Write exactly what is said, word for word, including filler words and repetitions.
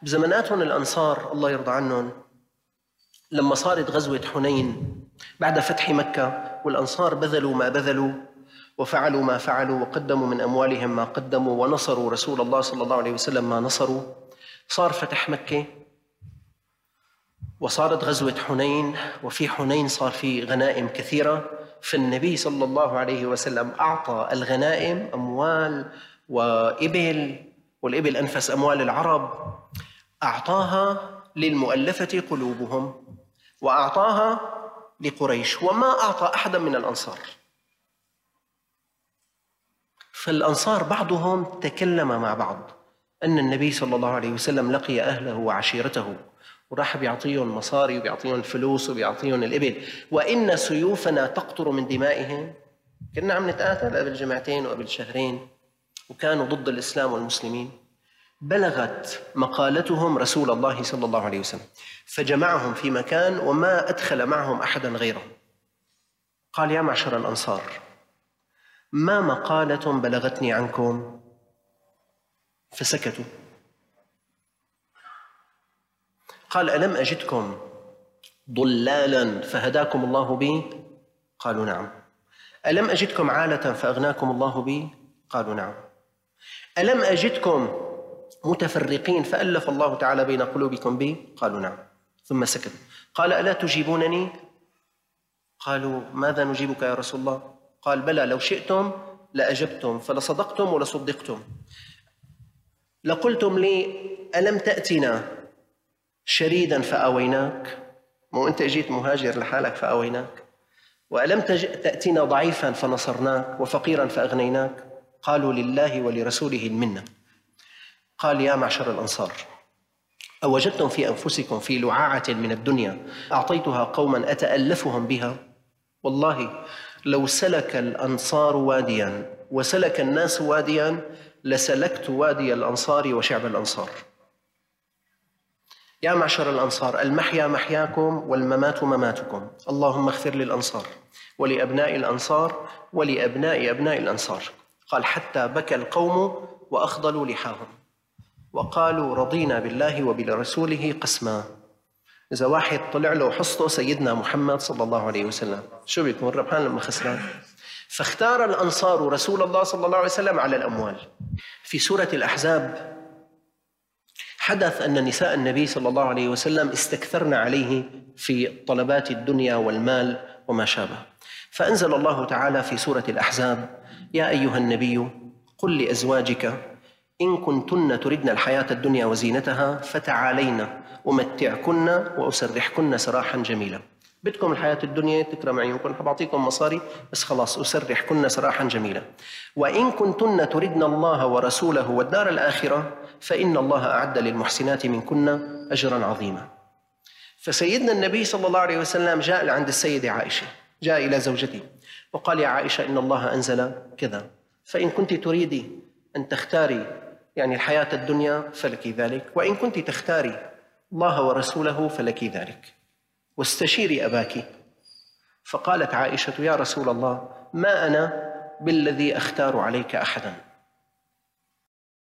بزمناتهم الأنصار الله يرضى عنهم لما صارت غزوة حنين بعد فتح مكة، والأنصار بذلوا ما بذلوا وفعلوا ما فعلوا وقدموا من أموالهم ما قدموا ونصروا رسول الله صلى الله عليه وسلم ما نصروا، صار فتح مكة وصارت غزوة حنين، وفي حنين صار في غنائم كثيرة، فالنبي صلى الله عليه وسلم أعطى الغنائم أموال وإبل، والإبل أنفس أموال العرب، أعطاها للمؤلفة قلوبهم وأعطاها لقريش، وما أعطى أحدا من الأنصار. فالأنصار بعضهم تكلم مع بعض أن النبي صلى الله عليه وسلم لقي أهله وعشيرته وراح بيعطيهم مصاري وبيعطيهم فلوس وبيعطيهم الإبل، وإن سيوفنا تقطر من دمائهم. كنا عم نتقاتل قبل جمعتين وقبل شهرين وكانوا ضد الإسلام والمسلمين، بلغت مقالتهم رسول الله صلى الله عليه وسلم فجمعهم في مكان وما أدخل معهم أحدا غيرهم. قال: يا معشر الأنصار، ما مقالة بلغتني عنكم؟ فسكتوا. قال: ألم أجدكم ضلالا فهداكم الله بي؟ قالوا: نعم. ألم أجدكم عالة فأغناكم الله بي؟ قالوا: نعم. ألم أجدكم متفرقين فألف الله تعالى بين قلوبكم بي؟ قالوا: نعم. ثم سكت. قال: ألا تجيبونني؟ قالوا: ماذا نجيبك يا رسول الله؟ قال: بلى، لو شئتم لأجبتم، فلصدقتم ولصدقتم. لقلتم لي: ألم تأتنا شريدا فآويناك؟ مو أنت جيت مهاجر لحالك فآويناك؟ وألم تأتنا ضعيفا فنصرناك وفقيرا فأغنيناك؟ قالوا: لله ولرسوله المنة. قال: يا معشر الأنصار، أوجدتم في أنفسكم في لعاعة من الدنيا أعطيتها قوما أتألفهم بها؟ والله لو سلك الأنصار واديا وسلك الناس واديا لسلكت وادي الأنصار وشعب الأنصار. يا معشر الأنصار، المحيا محياكم والممات مماتكم، اللهم اغفر للأنصار ولأبناء الأنصار ولأبناء أبناء الأنصار. قال: حتى بكى القوم وأخضلوا لحاهم وقالوا: رضينا بالله وبرسوله قسما. إذا واحد طلع له حصته سيدنا محمد صلى الله عليه وسلم، شو بيكون ربحان لما خسران؟ فاختار الأنصار رسول الله صلى الله عليه وسلم على الأموال. في سورة الأحزاب حدث أن نساء النبي صلى الله عليه وسلم استكثرن عليه في طلبات الدنيا والمال وما شابه، فأنزل الله تعالى في سورة الأحزاب: يا أيها النبي قل لأزواجك إن كنتن تردن الحياة الدنيا وزينتها فتعالين أمتعكن وأسرحكن سراحا جميلا. بدكم الحياة الدنيا تكرم عيونكم، حبعطيكم مصاري بس خلاص أسرحكن سراحا جميلا. وإن كنتن تردن الله ورسوله والدار الآخرة فإن الله أعد للمحسنات منكن أجرا عظيما. فسيدنا النبي صلى الله عليه وسلم جاء لعند السيدة عائشة، جاء إلى زوجته وقال: يا عائشة، إن الله أنزل كذا، فإن كنت تريدي أن تختاري يعني الحياة الدنيا فلك ذلك، وإن كنت تختاري الله ورسوله فلك ذلك، واستشيري أباك. فقالت عائشة: يا رسول الله، ما أنا بالذي أختار عليك أحدا.